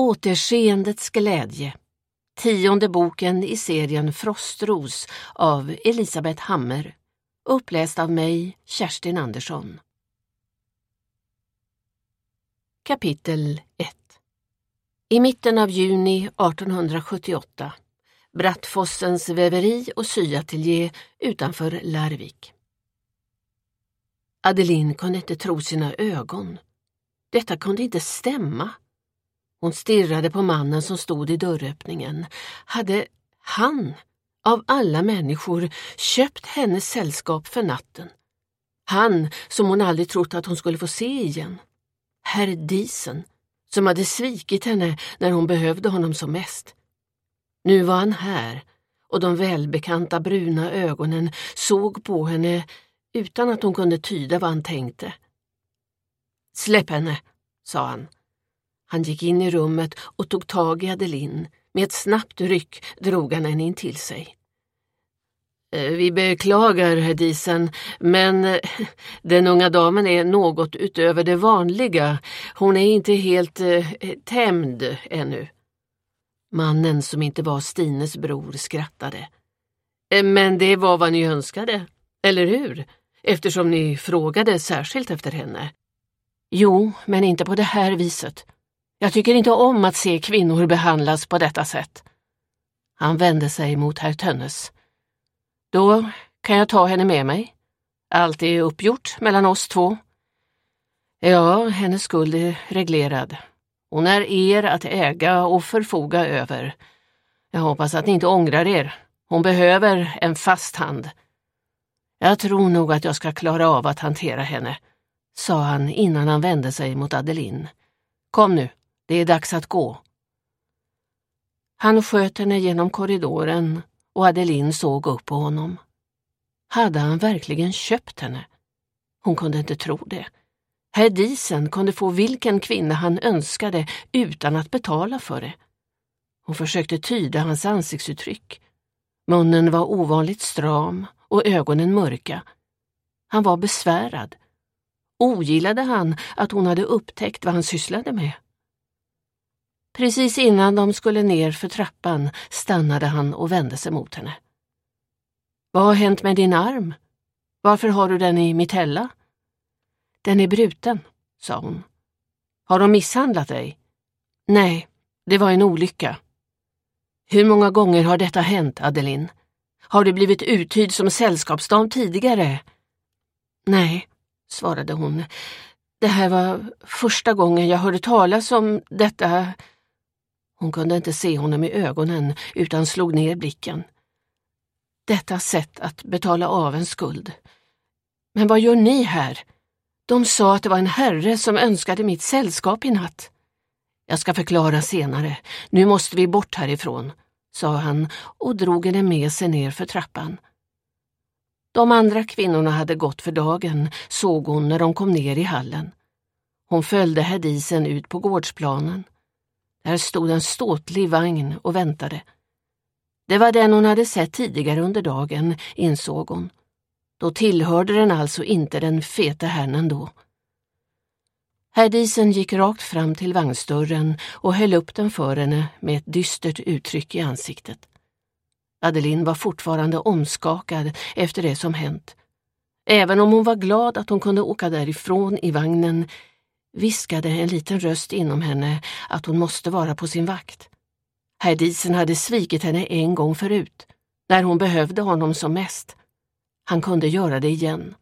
Återskeendets glädje. 10:e boken i serien Frostros av Elisabeth Hammer. Uppläst av mig, Kerstin Andersson. Kapitel 1. I mitten av juni 1878. Brattfossens väveri och syateljé utanför Larvik. Adeline kunde inte tro sina ögon. Detta kunde inte stämma. Hon stirrade på mannen som stod i dörröppningen. Hade han, av alla människor, köpt hennes sällskap för natten? Han som hon aldrig trott att hon skulle få se igen. Herr Diesen, som hade svikit henne när hon behövde honom som mest. Nu var han här, och de välbekanta bruna ögonen såg på henne utan att hon kunde tyda vad han tänkte. "Släpp henne", sa han. Han gick in i rummet och tog tag i Adeline. Med ett snabbt ryck drog han henne in till sig. "Vi beklagar, herr Diesen, men den unga damen är något utöver det vanliga. Hon är inte helt tämd ännu." Mannen, som inte var Stines bror, skrattade. "Men det var vad ni önskade, eller hur? Eftersom ni frågade särskilt efter henne." "Jo, men inte på det här viset. Jag tycker inte om att se kvinnor behandlas på detta sätt." Han vände sig mot herr Tönnes. "Då kan jag ta henne med mig. Allt är uppgjort mellan oss två." "Ja, hennes skuld är reglerad. Hon är er att äga och förfoga över. Jag hoppas att ni inte ångrar er. Hon behöver en fast hand." "Jag tror nog att jag ska klara av att hantera henne", sa han innan han vände sig mot Adeline. "Kom nu, det är dags att gå." Han sköt henne genom korridoren och Adeline såg upp på honom. Hade han verkligen köpt henne? Hon kunde inte tro det. Herr Diesen kunde få vilken kvinna han önskade utan att betala för det. Hon försökte tyda hans ansiktsuttryck. Munnen var ovanligt stram och ögonen mörka. Han var besvärad. Ogillade han att hon hade upptäckt vad han sysslade med? Precis innan de skulle ner för trappan stannade han och vände sig mot henne. "Vad har hänt med din arm? Varför har du den i mitella?" "Den är bruten", sa hon. "Har de misshandlat dig?" "Nej, det var en olycka." "Hur många gånger har detta hänt, Adeline? Har du blivit uthyrd som sällskapsdam tidigare?" "Nej", svarade hon. "Det här var första gången jag hörde talas om detta." Hon kunde inte se honom i ögonen utan slog ner blicken. "Detta sätt att betala av en skuld. Men vad gör ni här? De sa att det var en herre som önskade mitt sällskap i natt." "Jag ska förklara senare. Nu måste vi bort härifrån", sa han och drog henne med sig ner för trappan. De andra kvinnorna hade gått för dagen, såg hon när de kom ner i hallen. Hon följde herr Diesen ut på gårdsplanen. Där stod en ståtlig vagn och väntade. Det var den hon hade sett tidigare under dagen, insåg hon. Då tillhörde den alltså inte den feta herrn då. Herr Diesen gick rakt fram till vagnsdörren och höll upp den för henne med ett dystert uttryck i ansiktet. Adeline var fortfarande omskakad efter det som hänt. Även om hon var glad att hon kunde åka därifrån i vagnen, viskade en liten röst inom henne att hon måste vara på sin vakt. Herr Diesen hade svikit henne en gång förut, när hon behövde honom som mest. Han kunde göra det igen.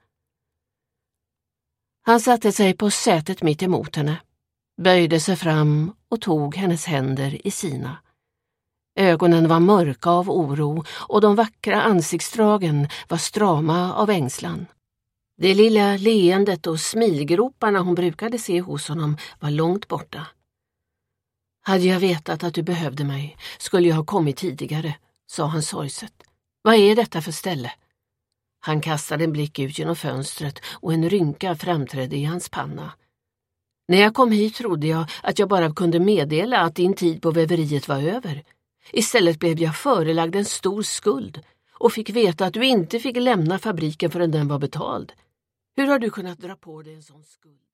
Han satte sig på sätet mitt emot henne, böjde sig fram och tog hennes händer i sina. Ögonen var mörka av oro och de vackra ansiktsdragen var strama av ängslan. Det lilla leendet och smilgroparna hon brukade se hos honom var långt borta. "Hade jag vetat att du behövde mig skulle jag ha kommit tidigare", sa han sorgset. "Vad är detta för ställe?" Han kastade en blick ut genom fönstret och en rynka framträdde i hans panna. "När jag kom hit trodde jag att jag bara kunde meddela att din tid på väveriet var över. Istället blev jag förelagd en stor skuld och fick veta att du inte fick lämna fabriken förrän den var betald. Hur har du kunnat dra på dig en sån skuld?"